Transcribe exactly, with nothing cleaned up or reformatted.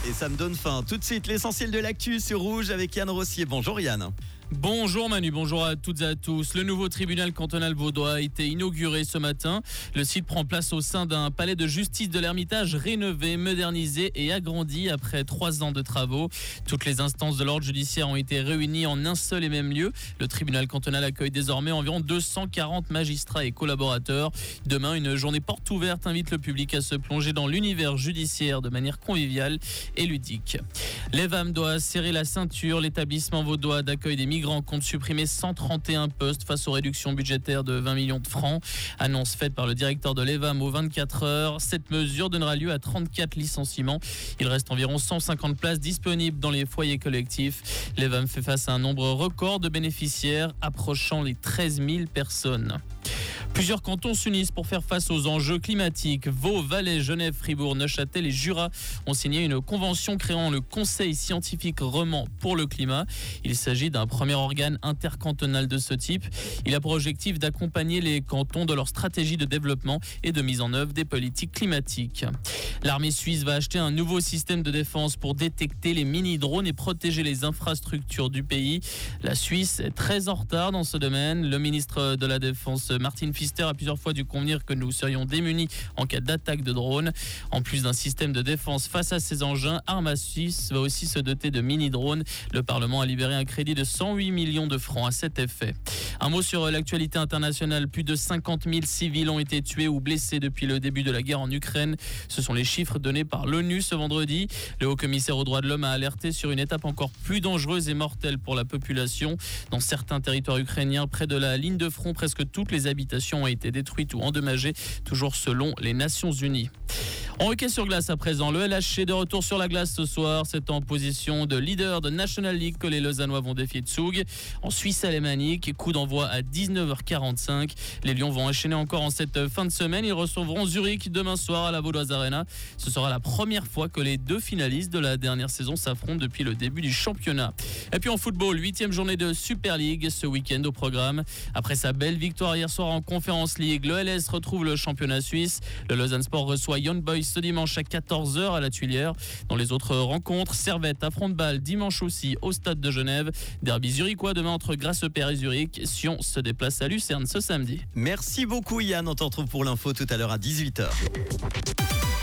et ça me donne faim. Tout de suite, l'essentiel de l'actu sur Rouge avec Yann Rossier. Bonjour Yann. Bonjour Manu, bonjour à toutes et à tous. Le nouveau tribunal cantonal vaudois a été inauguré ce matin. Le site prend place au sein d'un palais de justice de l'Ermitage rénové, modernisé et agrandi après trois ans de travaux. Toutes les instances de l'ordre judiciaire ont été réunies en un seul et même lieu. Le tribunal cantonal accueille désormais environ deux cent quarante magistrats et collaborateurs. Demain, une journée porte ouverte invite le public à se plonger dans l'univers judiciaire de manière conviviale et ludique. L'E V A M doit serrer la ceinture. L'établissement vaudois d'accueil des migrants compte supprimer cent trente et un postes face aux réductions budgétaires de vingt millions de francs. Annonce faite par le directeur de l'E V A M aux vingt-quatre heures. Cette mesure donnera lieu à trente-quatre licenciements. Il reste environ cent cinquante places disponibles dans les foyers collectifs. L'E V A M fait face à un nombre record de bénéficiaires approchant les treize mille personnes. Plusieurs cantons s'unissent pour faire face aux enjeux climatiques. Vaud, Valais, Genève, Fribourg, Neuchâtel et Jura ont signé une convention créant le Conseil scientifique roman pour le climat. Il s'agit d'un premier organe intercantonal de ce type. Il a pour objectif d'accompagner les cantons de leur stratégie de développement et de mise en œuvre des politiques climatiques. L'armée suisse va acheter un nouveau système de défense pour détecter les mini-drones et protéger les infrastructures du pays. La Suisse est très en retard dans ce domaine. Le ministre de la Défense, Martin Pfister, a plusieurs fois dû convenir que nous serions démunis en cas d'attaque de drones. En plus d'un système de défense face à ces engins, Arma Suisse va aussi se doter de mini-drones. Le Parlement a libéré un crédit de cent huit millions de francs à cet effet. Un mot sur l'actualité internationale. Plus de cinquante mille civils ont été tués ou blessés depuis le début de la guerre en Ukraine. Ce sont les chiffres donnés par l'ONU ce vendredi. Le haut-commissaire aux droits de l'homme a alerté sur une étape encore plus dangereuse et mortelle pour la population. Dans certains territoires ukrainiens, près de la ligne de front, presque toutes les habitations ont été détruites ou endommagées, toujours selon les Nations Unies. En hockey sur glace à présent, le L H C de retour sur la glace ce soir. C'est en position de leader de National League que les Lausannois vont défier Zug. En Suisse alémanique, coup d'envoi à dix-neuf heures quarante-cinq. Les Lions vont enchaîner encore en cette fin de semaine. Ils recevront Zurich demain soir à la Vaudoise Arena. Ce sera la première fois que les deux finalistes de la dernière saison s'affrontent depuis le début du championnat. Et puis en football, huitième journée de Super League ce week-end au programme. Après sa belle victoire hier soir en Conference League, le L S retrouve le championnat suisse. Le Lausanne Sport reçoit Young Boys ce dimanche à quatorze heures à la Tuilière. Dans les autres rencontres, Servette affronte Bâle dimanche aussi au stade de Genève. Derby zurichois demain entre Grasshopper et Zurich. Sion se déplace à Lucerne ce samedi. Merci beaucoup Yann, on te retrouve pour l'info tout à l'heure à dix-huit heures.